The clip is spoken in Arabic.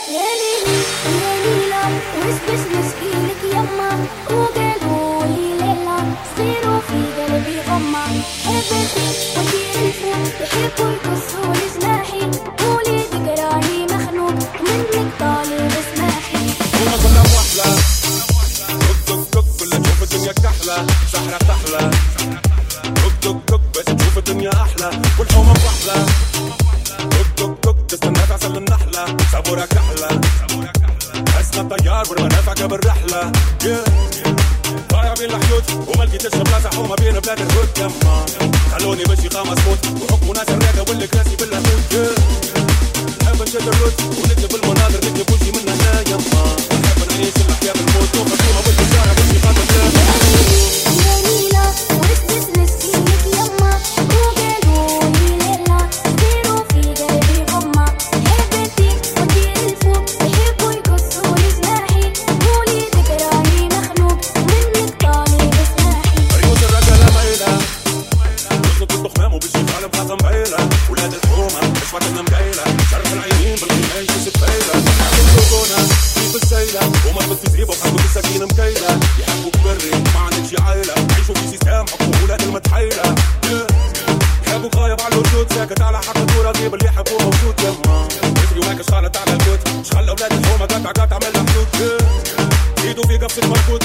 يا ليلي يا ليلى وسبس مسكينك يما وقالوا لي ليلى صيروا في قلبي غمة حبيتي ودير الفوق يحبوا يقصوا لي جناحي قولي تقراني مخنوق ومنك طالب اسماحي هما كلها موحلة دق دق دق اللي تشوف الدنيا كحلة سحرة تحلى دق دق دق بس تشوف الدنيا أحلى والحومة بوحلة دق دق دق تستناك عسل النحلة صبورك أحلى حسنا الطيار والمنافعك بالرحلة ضايع بين الحيوت وما لقيتش بلاصة حومة بين بلاد الهود يما خلوني بشي خامس موت وحكموا ناس الراقة واللي كراسي باللاهوت نحب نشد الرد ونكتب المناظر نكتب وشي من هنا يما نحب نعيش الأحياء بالموت وخطيمة بالبشارة بشي خاطر يا ليلى وسبس مسكينك يما وقالوا لي ليلى صيروا في قلبي غمة حبيتي ودير الفوق يحبوا يقصوا لي جناحي قولي تقراني مخنوق ومنك طالب اسماحي ريوس الرجالة مايلة نخلط الضخمام وبشي خالب خاصة مبايلة ولاد الحومة مش وقتنا مقايلة شرف العينين بالقيمة يجيش بفايلة يحبوا في السيلة وما بالتزريب وحبوا بالسكينة مكيلة يحبوا بري ما عندك شي عايلة عيشوا في سيستم حبوا ولاد المتحيلة يحبوا غايب على الوجود ساكت على حق الدورة غيب اللي يحبوه موجود يما يجري واكش خالت على الكوت شخل أولاد الحومة قطع قطع من الحدود زيدوا في قفص المربوط